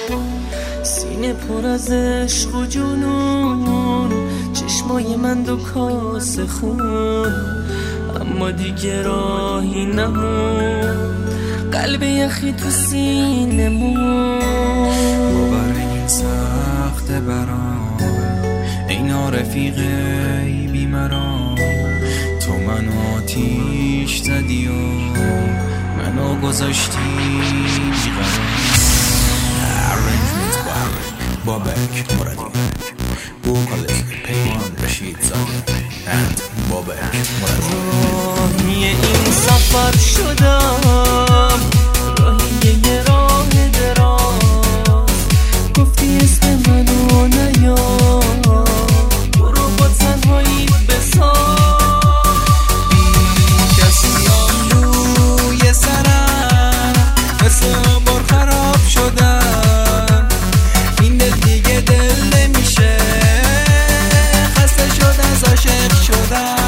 سینه پر از عشق و جنون، چشمای من دو کاسه خون، اما دیگه راهی نمون، قلب یخی تو سینمون. باور این سخته برام، اینا رفیقی بیمرام، تو منو آتیش زدی و منو گذاشتی بیقرار. Arrangement بابک مرادی، وکالیست پیمان رشید زاده and بابک مرادی. راهی این سفر شدم، راهی یه راه دراز، گفتی اسم منو نیار، برو با تنهایی بساز. بی کسیام روی سرم، مثل بار خراب شدم، این دل دیگه دل نمیشه، خسته شد از عاشق شدم.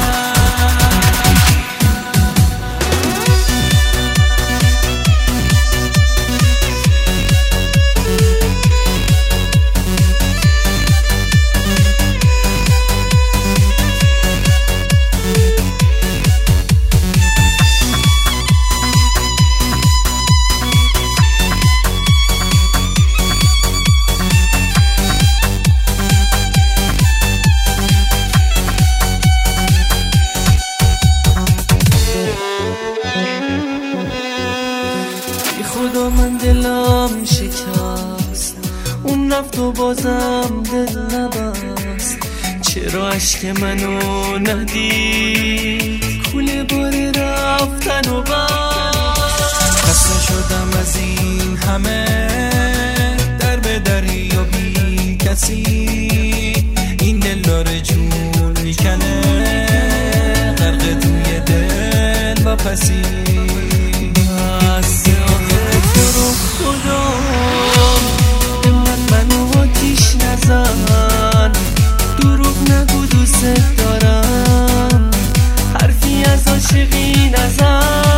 خدا من دلم شکست، اون رفت و بازم دل نبست، چرا عشق منو ندید، کوله بار رفتن و بست. خسته شدم از این همه در به دری و بی کسی، این دل داره جون میکنه، غرق توی دل و پسی. خدا امت منو آتیش نزن، دروغ نگو دوست دارم، حرفی از عاشقی نزن.